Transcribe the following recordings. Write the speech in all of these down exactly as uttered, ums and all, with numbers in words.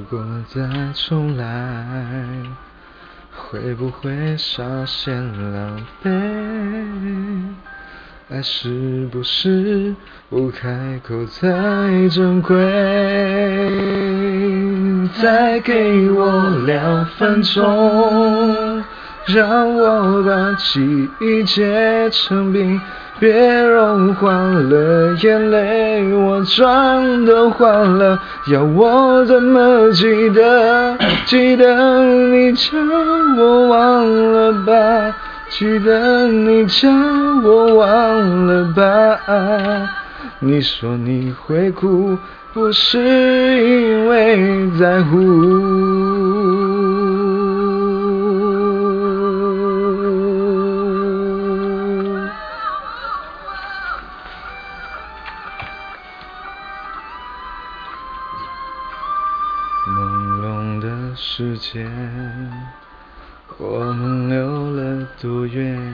果再重来，会不会稍显狼狈？爱是不是不开口才珍贵？再给我两分钟，让我把记忆结成冰，别融化了眼泪，我装的欢乐，要我怎么记得？记得你叫我忘了吧，记得你叫我忘了吧。你说你会哭，不是因为在乎。朦胧的时间，我们溜了多远？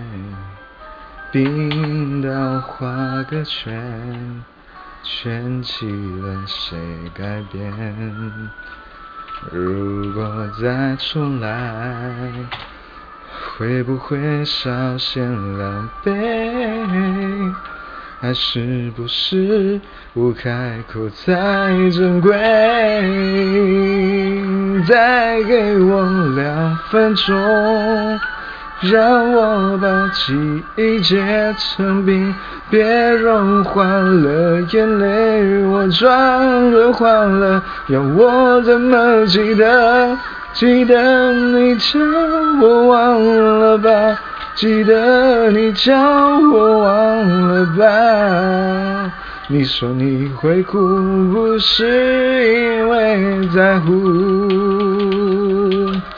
冰岛画个圈，圈起了谁改变？如果再重来，会不会稍显狼狈？爱是不是不开口才珍贵？再给我两分钟，让我把记忆结成冰，别融化了眼泪，我装的欢乐，要我怎么记得？记得你叫我忘了吧，记得你叫我忘了吧。你说你会哭，不是因为在乎。